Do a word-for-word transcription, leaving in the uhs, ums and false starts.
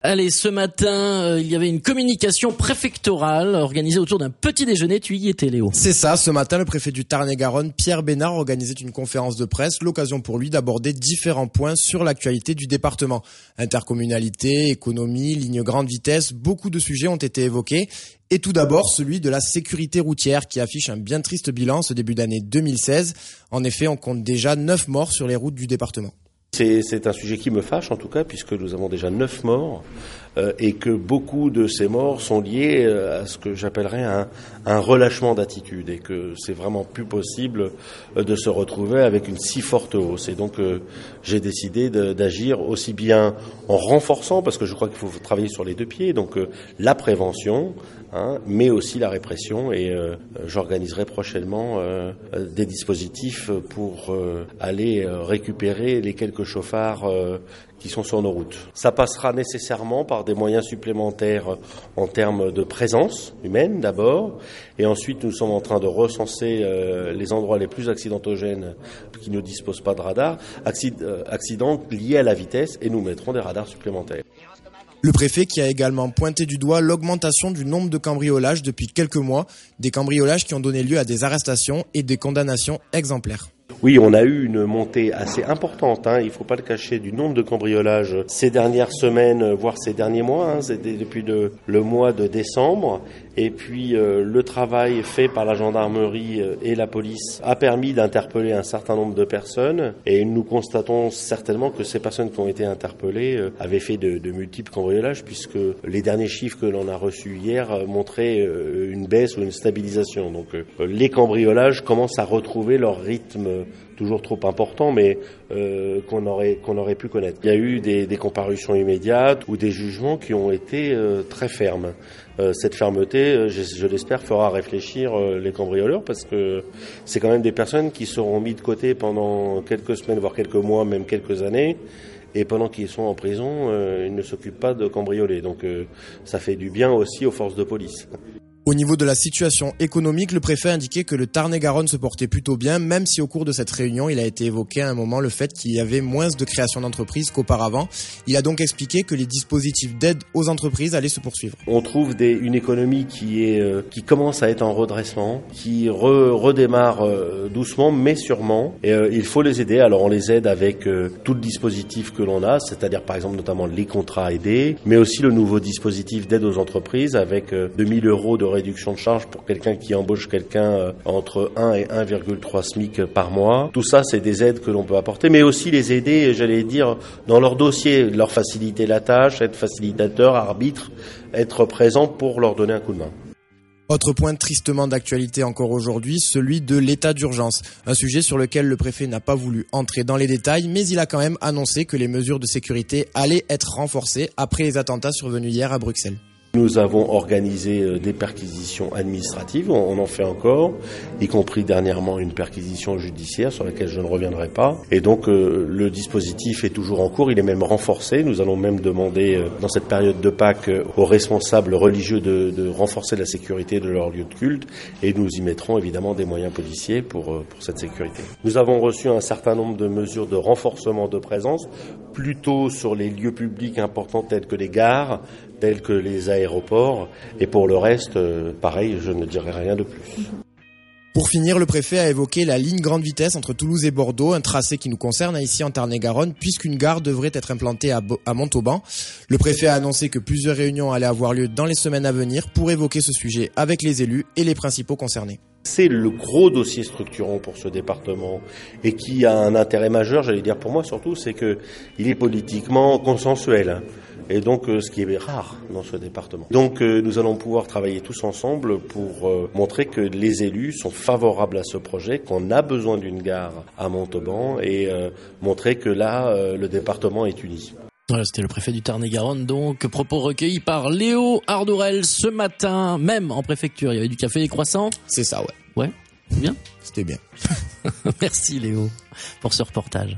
Allez, ce matin, euh, il y avait une communication préfectorale organisée autour d'un petit déjeuner. Tu y étais, Léo. C'est ça, ce matin, le préfet du Tarn-et-Garonne, Pierre Bénard, organisait une conférence de presse, l'occasion pour lui d'aborder différents points sur l'actualité du département. Intercommunalité, économie, ligne grande vitesse, beaucoup de sujets ont été évoqués. Et tout d'abord, celui de la sécurité routière qui affiche un bien triste bilan ce début d'année deux mille seize. En effet, on compte déjà neuf morts sur les routes du département. C'est, c'est un sujet qui me fâche en tout cas, puisque nous avons déjà neuf morts euh, et que beaucoup de ces morts sont liés euh, à ce que j'appellerais un, un relâchement d'attitude et que c'est vraiment plus possible euh, de se retrouver avec une si forte hausse. Et donc euh, j'ai décidé de, d'agir aussi bien en renforçant, parce que je crois qu'il faut travailler sur les deux pieds, donc euh, la prévention, hein, mais aussi la répression. Et euh, j'organiserai prochainement euh, des dispositifs pour euh, aller euh, récupérer les quelques chauffards euh, qui sont sur nos routes. Ça passera nécessairement par des moyens supplémentaires en termes de présence humaine d'abord, et ensuite nous sommes en train de recenser euh, les endroits les plus accidentogènes qui ne disposent pas de radars, Accid- euh, accidents liés à la vitesse, et nous mettrons des radars supplémentaires. Le préfet qui a également pointé du doigt l'augmentation du nombre de cambriolages depuis quelques mois, des cambriolages qui ont donné lieu à des arrestations et des condamnations exemplaires. Oui, on a eu une montée assez importante, hein, il ne faut pas le cacher, du nombre de cambriolages ces dernières semaines, voire ces derniers mois, hein, c'était depuis le, le mois de décembre. Et puis euh, le travail fait par la gendarmerie et la police a permis d'interpeller un certain nombre de personnes. Et nous constatons certainement que ces personnes qui ont été interpellées euh, avaient fait de, de multiples cambriolages, puisque les derniers chiffres que l'on a reçus hier euh, montraient euh, une baisse ou une stabilisation. Donc euh, les cambriolages commencent à retrouver leur rythme toujours trop important, mais euh, qu'on aurait qu'on aurait pu connaître. Il y a eu des, des comparutions immédiates ou des jugements qui ont été euh, très fermes. Euh, cette fermeté, euh, je, je l'espère, fera réfléchir euh, les cambrioleurs, parce que c'est quand même des personnes qui seront mises de côté pendant quelques semaines, voire quelques mois, même quelques années. Et pendant qu'ils sont en prison, euh, ils ne s'occupent pas de cambrioler. Donc euh, ça fait du bien aussi aux forces de police. Au niveau de la situation économique, le préfet a indiqué que le Tarn-et-Garonne se portait plutôt bien, même si au cours de cette réunion, il a été évoqué à un moment le fait qu'il y avait moins de création d'entreprises qu'auparavant. Il a donc expliqué que les dispositifs d'aide aux entreprises allaient se poursuivre. On trouve des, une économie qui est euh, qui commence à être en redressement, qui re, redémarre euh, doucement mais sûrement. Et euh, il faut les aider. Alors on les aide avec euh, tout le dispositif que l'on a, c'est-à-dire par exemple notamment les contrats aidés, mais aussi le nouveau dispositif d'aide aux entreprises avec euh, deux mille euros de réduction de charge pour quelqu'un qui embauche quelqu'un euh, entre un et un virgule trois SMIC par mois. Tout ça, c'est des aides que l'on peut apporter, mais aussi les aider, j'allais dire, dans leur dossier, leur faciliter la tâche, être facilitateur, arbitre, être présent pour leur donner un coup de main. Autre point tristement d'actualité encore aujourd'hui, celui de l'état d'urgence. Un sujet sur lequel le préfet n'a pas voulu entrer dans les détails, mais il a quand même annoncé que les mesures de sécurité allaient être renforcées après les attentats survenus hier à Bruxelles. Nous avons organisé des perquisitions administratives, on en fait encore, y compris dernièrement une perquisition judiciaire sur laquelle je ne reviendrai pas. Et donc euh, le dispositif est toujours en cours, il est même renforcé. Nous allons même demander euh, dans cette période de Pâques euh, aux responsables religieux de, de renforcer la sécurité de leurs lieux de culte, et nous y mettrons évidemment des moyens policiers pour, euh, pour cette sécurité. Nous avons reçu un certain nombre de mesures de renforcement de présence, plutôt sur les lieux publics importants tels que les gares, tels que les aéroports, et pour le reste, euh, pareil, je ne dirai rien de plus. Pour finir, le préfet a évoqué la ligne grande vitesse entre Toulouse et Bordeaux, un tracé qui nous concerne ici en Tarn-et-Garonne, puisqu'une gare devrait être implantée à, Bo- à Montauban. Le préfet a annoncé que plusieurs réunions allaient avoir lieu dans les semaines à venir pour évoquer ce sujet avec les élus et les principaux concernés. C'est le gros dossier structurant pour ce département et qui a un intérêt majeur, j'allais dire pour moi surtout, c'est que il est politiquement consensuel. Et donc, euh, ce qui est rare dans ce département. Donc, euh, nous allons pouvoir travailler tous ensemble pour euh, montrer que les élus sont favorables à ce projet, qu'on a besoin d'une gare à Montauban, et euh, montrer que là, euh, le département est uni. Voilà, c'était le préfet du Tarn-et-Garonne, donc propos recueillis par Léo Ardourel ce matin, même en préfecture. Il y avait du café et des croissants. C'est ça, ouais. Ouais, bien. C'était bien. Merci Léo pour ce reportage.